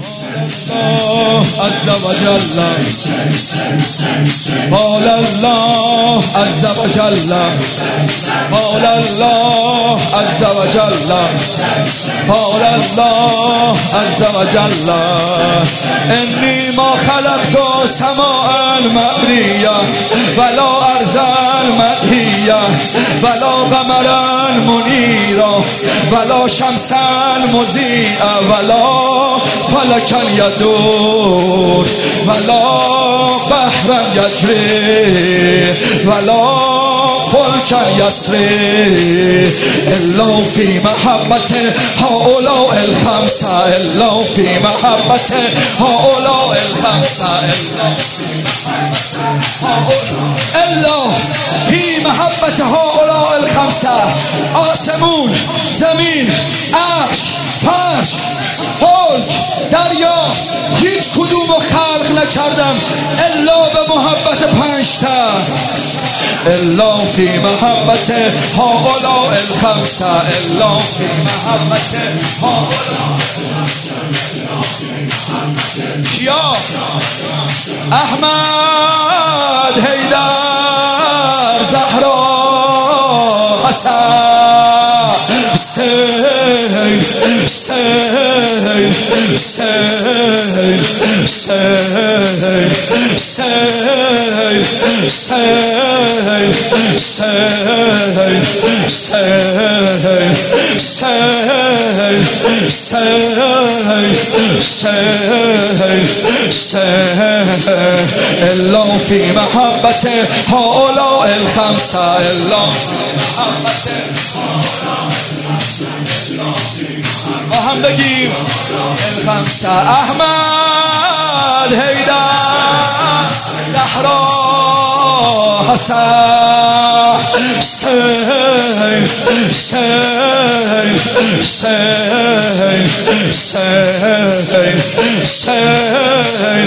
عز وجل قال الله عز وجل قال الله عز وجل قال الله عز وجل إني ما خلقت سماء المأرية ولا أرضا المدهية ولا قمرا منيرا ولا شمسا مضيئا ولا فلكا يدور ولا بحرا يجري ولا فلكا يسري إلا في محبة هؤلاء الخمسة إلا في محبة هؤلاء الخمسة إلا في محبة هؤلاء الخمسة آسمون زمین عرش فرش فلک دریا هیچ کدومو خلق نکردم الا به محبت پنجتا الا فی محبت هؤلاء الخمسه الا فی محبت کیا احمد حیدر زهرا حسن سیل سیل سیل سیل سیل سیل سیل سیل سیل سیل الا فی محبت هؤلاء الخمسه الا فی محبت با هم بگیم الخمسه احمد حیدر زهرا حسن سیل سیل سیل سیل سیل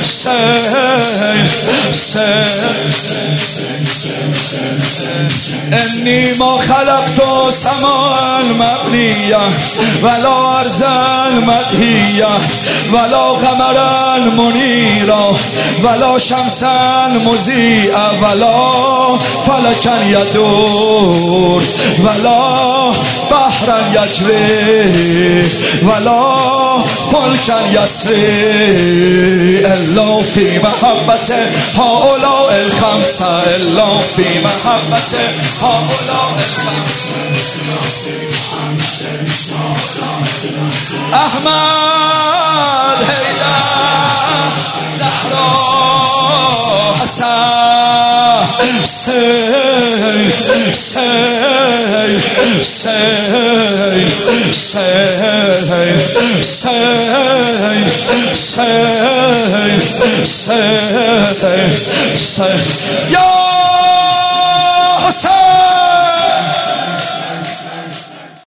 سیل إني ما خلقت سماء المبنية ولا أرضا المدهية ولا قمرا منيرا ولا شمسا مضيئا ولا فلكا يدور ولا بحرا يجري ولا فلكا يسري إلا في محبة هؤلاء الخمسة إلا في محبة هؤلاء أحمد حيدر زهرا حسن سيل سيل سيل سيل سيل سيل سيل يا حسين